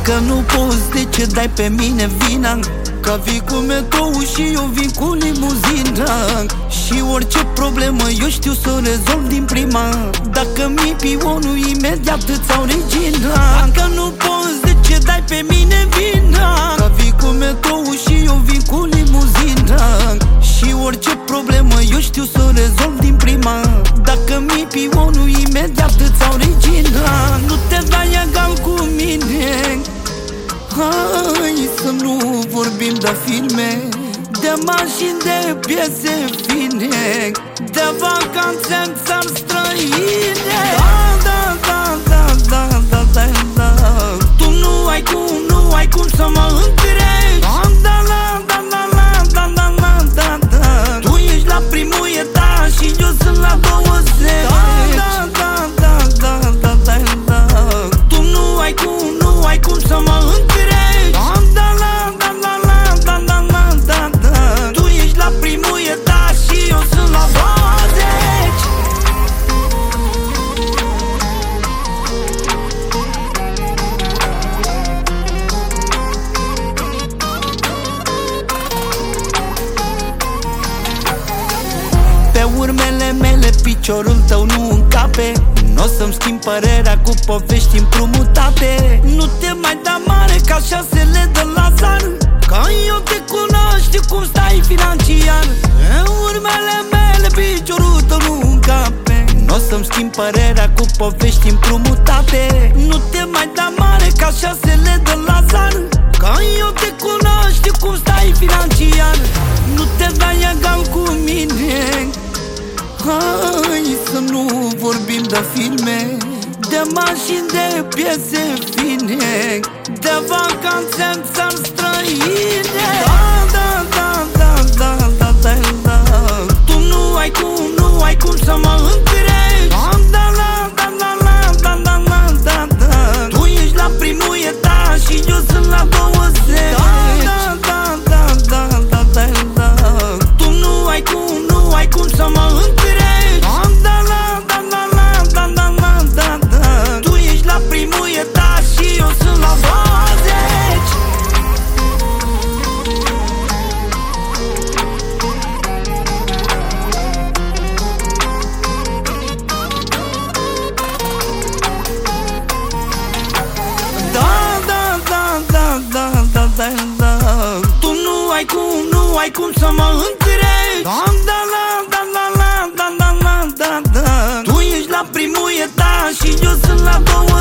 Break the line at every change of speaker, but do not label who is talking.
Dacă nu poți, de ce dai pe mine vina? Că vii cu metrou și eu vin cu limuzina. Și orice problemă eu știu să o rezolv din prima. Dacă mi-i pionul, imediat îți au regina. Dacă nu poți, de ce dai pe mine vina? Că vii cu metrou și eu vin cu limuzina. Și orice problemă eu știu să o rezolv din prima. Dacă mi-i pionul, imediat îți au regina. Nu te dai egal cu mine. Hai să nu vorbim de filme, de mașini, de piese fine, de vacanțe în țări străine. Da, da, da, da, da, da, da, da. Tu nu ai cum să mă întrești. Da, da, da, da, da, da, da, da, da. Tu ești la primul etaj și eu sunt la 20. Da, da, da, da, da, da, da. Tu nu ai cum să mă întrești. Urmele mele, piciorul tău nu încape. N-o să-mi schimb părerea cu povești împrumutate. Nu te mai da mare ca 6 de Lazar, că eu te cunosc, știu cum stai financiar. Urmele mele, piciorul tău nu încape. N-o să-mi schimb părerea cu povești împrumutate. Nu te mai da mare ca 6 de Lazar, că eu te cunosc, știu cum stai financiar. Nu te dai egal cu mine. Hai să nu vorbim de filme, de mașini, de piese fine, de vacanțe în țări străine. Da, da, da, da, da, da, da, da. Tu nu ai cum să mă întrești. Da, da, da, da, da, da, da, da, da. Tu ești la primul etaj și eu sunt la 20. Da, da, da, da, da, da, da. Tu nu ai cum să mă întrești. Tu nu ai cum să mă întrești. Da, da, da, da, da, da, da, da, da. Tu ești la primul etaj și eu sunt la 20.